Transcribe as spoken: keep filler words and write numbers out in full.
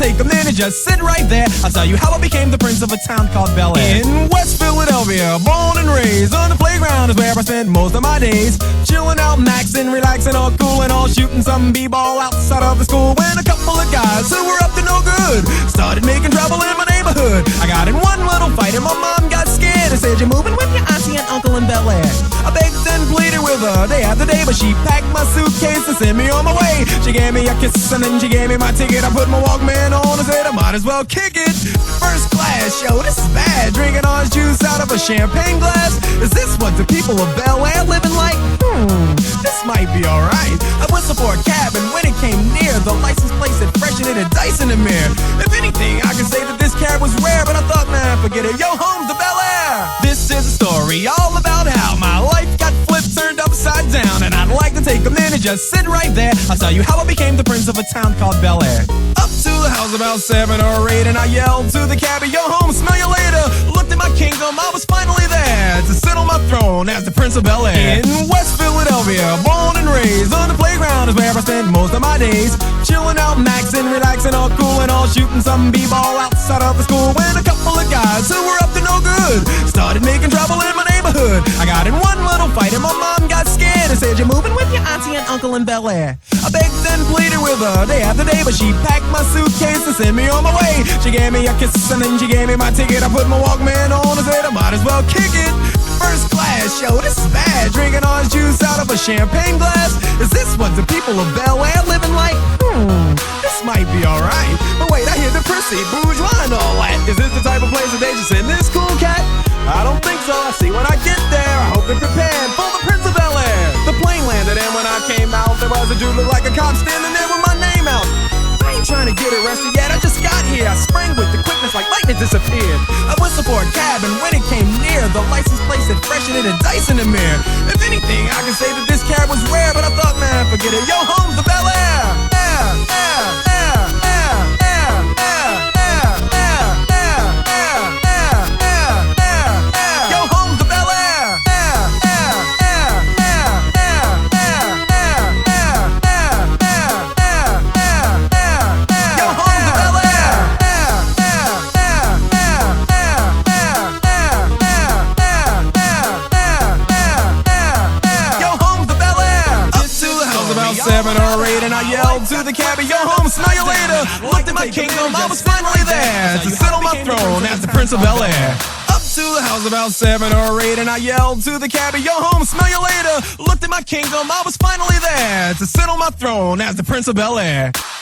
take a minute, just sit right there. I'll tell you how I became the prince of a town called Bel Air. In West Philadelphia, born and raised, on the playground is where I spent most of my days. Chilling out, maxing, relaxing, all cool and all, shooting some b-ball outside of the school. When a couple of guys who were up to no good started making trouble in my neighborhood. I got in one little fight and my mom got scared and said, "You're moving with your auntie and uncle in Bel Air." I begged and pleaded with her day after day, but she packed my suitcase and sent me on my way. She gave me a kiss and then she gave me my ticket. I put my Walkman on and said I might as well kick it. First class, yo, this is bad. Drinking orange juice out of a champagne glass. Is this what the people of Bel Air living like? Hmm, this might be alright. I whistled for a cab and when it came near, the license plate said fresh and it had dice in the mirror. If anything, I could say that this cab was rare, but I thought, man, forget it. Yo, home's the Bel Air. This is a story all about how my life got flipped, turned upside down, and I'd like to take a minute, just sit right there. I'll tell you how I became the prince of a town called Bel Air. Up to the house about seven or eight, and I yelled to the cabbie, "Yo, home, smell you later." Looked at my kingdom, I was finally there to sit on my throne as the prince of Bel Air. In West Philadelphia, born and raised, on the playground is where I spent most of my days. Chilling out, maxing, relaxing, all cool and all, shooting some b-ball outside of the school. When a couple of guys who were up to no good started making trouble in my neighborhood. I got in one little fight and my mom got scared and said, "You're moving with your auntie and uncle in Bel Air." I begged and pleaded with her day after day, but she packed my suitcase and sent me on my way. She gave me a kiss and then she gave me my ticket. I put my Walkman on and said I might as well kick it. First class, yo, this is bad. Drinking orange juice out of a champagne glass. Is this what the people of Bel Air living like? Hmm, this might be alright. But wait, I hear the prissy, bourgeois and all that. Is this the type of place that they just send this cool cat? I don't think so. I see when I get there. I hope they're prepared for the prince of Bel Air. The plane landed and when I came out, there was a dude look like a cop standing there with my name out. I ain't trying to get arrested yet, I just got here. I sprang with the quickness like lightning disappeared. I whistled for a cab and when it came near, the license plate said fresh and it had dice in the mirror. If anything, I could say that this cab was rare, but I thought, man, forget it. Yo, home's the Bel Air. Air, air, air, air, air, air, air, air, air, air, air, air, air, air. Yo, home's the Bel Air. Air, air, air, air, air, air, air, air, air, air, air, air, air. Yo, home's the Bel Air. Air, air, air, air, air, air, air, air, air, air, air, air, air. Yo, home's the Bel Air. Up to the house about seven or eight, and I yelled to the cabbie, "Yo, home, smell you later." Looked at my kingdom, I was finally there to sit on my throne as the prince of Bel Air. Up to the house about seven or eight, and I yelled to the cabbie, "Yo, home, smell you later." Looked at my kingdom, I was finally there to sit on my throne as the prince of Bel Air.